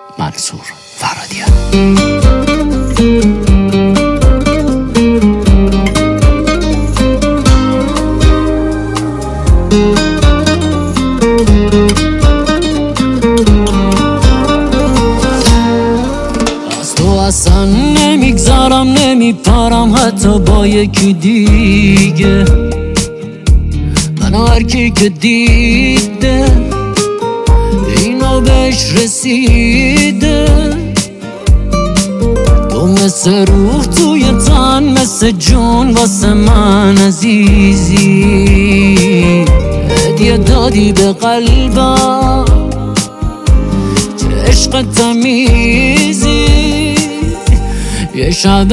منصور فرادیان. اصلا نمیگذارم نمیپارم حتی با یکی دیگه. من هر کی که دیده اینو بهش رسیده. تو مثل روح توی تن، مثل جون واسه من عزیزی. هدیه دادی به قلبم، چه عشق تمیزی. یه شب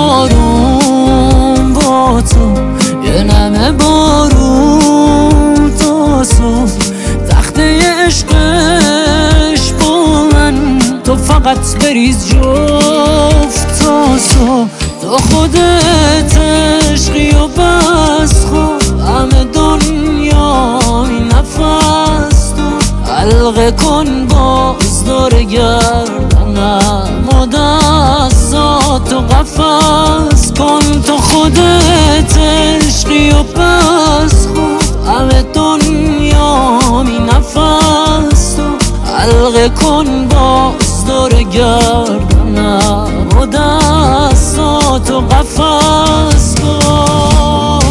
آروم با تو، یه نم بارون تا صبح. تخته عشقش با من، تو فقط بریز جفت تا صبح. تو خودت عشقی و بس خوب، همه دنیا این نفس تو. حلقه کن باز دور گردنم و دستاتو قفس کن. تو خودت عشقی و بس خوب، همه دنیا این نفس تو. حلقه کن باز دور گردنم و دستاتو قفس کن.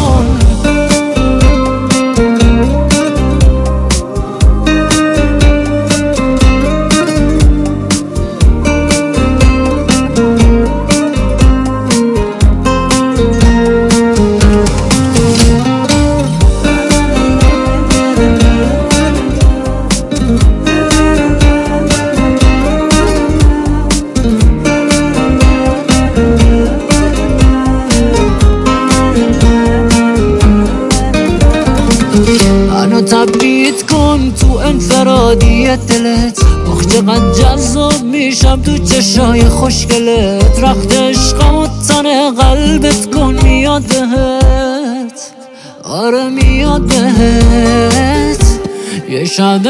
منو تبعید کن تو انفرادی دلت. آخ چقدر جذاب میشم تو چشای خوشگلت. رخت عشقم و تن قلبت کن میاد بهت، آره میاد بهت. یه شب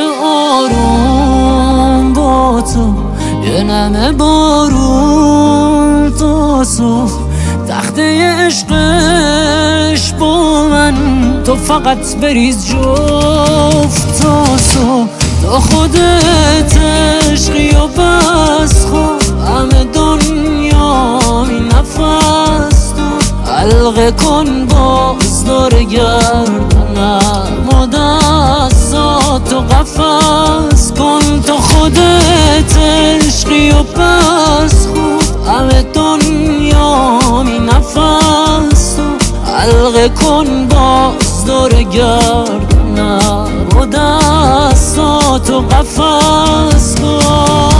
آروم با تو، یه نم بارون تا صبح. تخته عشقش با من، تو فقط بریز جفت تا صبح. تو خودت عشقی و بس خوب، همه دنیا این نفس تو. حلقه کن باز دور گردنم و دستاتو قفس کن. تو خودت عشقی و بس خوب، همه دنیا این نفس تو. حلقه کن باز دور گردنم و دستاتو قفس کن.